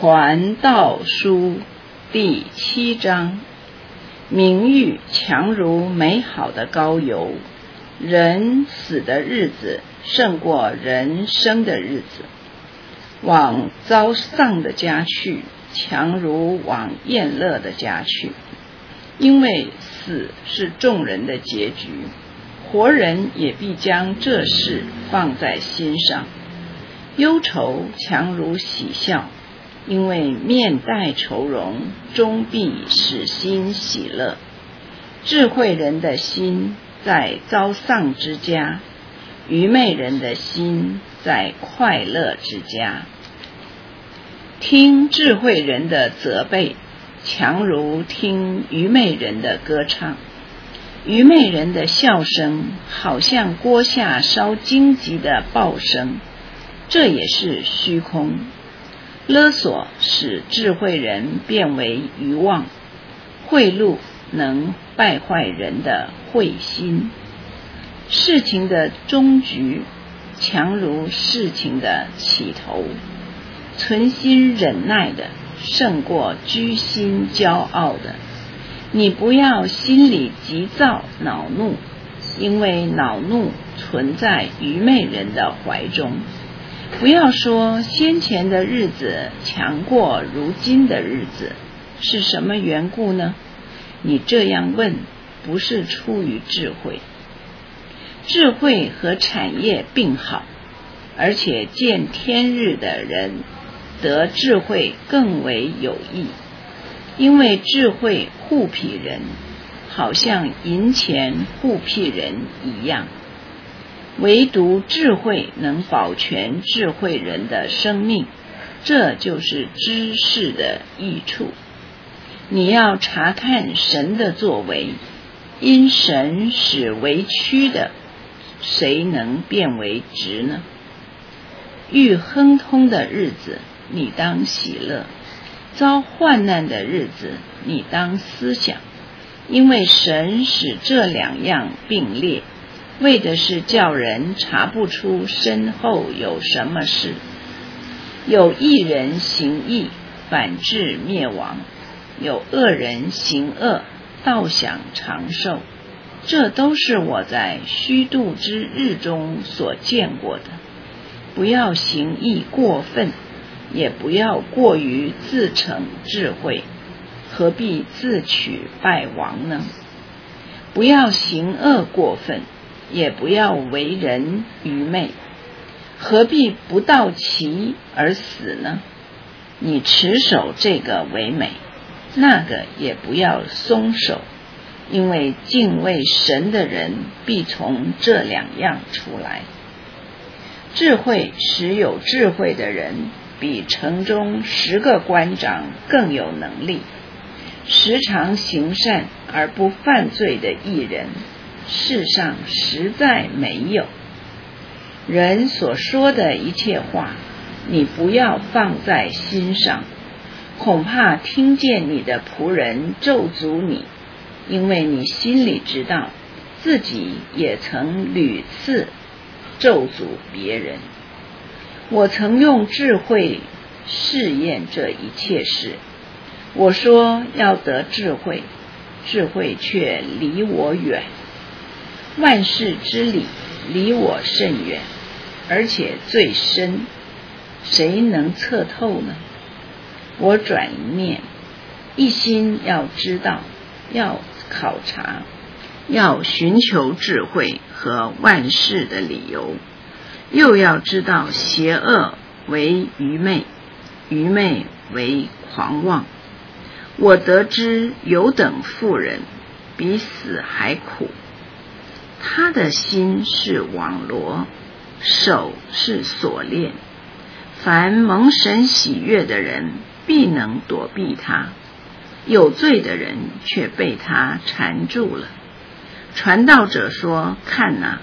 传道书第7章，名誉强如美好的膏油，人死的日子胜过人生的日子。往遭丧的家去，强如往宴乐的家去，因为死是众人的结局，活人也必将这事放在心上。忧愁强如喜笑，因为面带愁容，终必使心喜乐。智慧人的心在遭丧之家，愚昧人的心在快乐之家。听智慧人的责备，强如听愚昧人的歌唱。愚昧人的笑声好像锅下烧荆棘的爆声，这也是虚空。勒索使智慧人变为愚妄，贿赂能败坏人的慧心。事情的终局强如事情的起头，存心忍耐的胜过居心骄傲的。你不要心里急躁恼怒，因为恼怒存在愚昧人的怀中。不要说先前的日子强过如今的日子，是什么缘故呢？你这样问，不是出于智慧。智慧和产业并好，而且见天日的人得智慧更为有益，因为智慧护庇人，好像银钱护庇人一样。唯独智慧能保全智慧人的生命，这就是知识的益处。你要查看神的作为，因神使为曲的，谁能变为直呢？遇亨通的日子，你当喜乐；遭患难的日子，你当思想，因为神使这两样并列，为的是叫人查不出身后有什么事。有义人行义，反致灭亡；有恶人行恶，倒享长寿。这都是我在虚度之日中所见过的。不要行义过分，也不要过于自逞智慧，何必自取败亡呢？不要行恶过分，也不要为人愚昧，何必不到期而死呢？你持守这个为美，那个也不要松手，因为敬畏神的人必从这两样出来。智慧使有智慧的人，比城中10个官长更有能力。时常行善而不犯罪的义人，世上实在没有。人所说的一切话，你不要放在心上，恐怕听见你的仆人咒诅你，因为你心里知道，自己也曾屡次咒诅别人。我曾用智慧试验这一切事，我说要得智慧，智慧却离我远。万事之理离我甚远，而且最深，谁能测透呢？我转念，一心要知道，要考察，要寻求智慧和万事的理由，又要知道邪恶为愚昧，愚昧为狂妄。我得知有等妇人比死还苦，他的心是网罗，手是锁链。凡蒙神喜悦的人，必能躲避他；有罪的人却被他缠住了。传道者说：看哪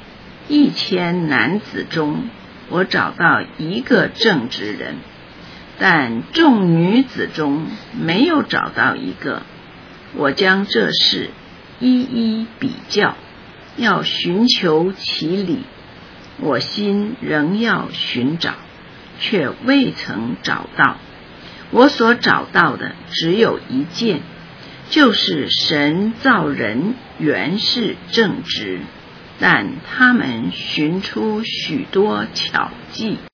，1000男子中，我找到一个正直人，但众女子中没有找到一个。我将这事一一比较，要寻求其理。我心仍要寻找，却未曾找到。 我所找到的只有一件，就是神造人原是正直，但他们寻出许多巧计。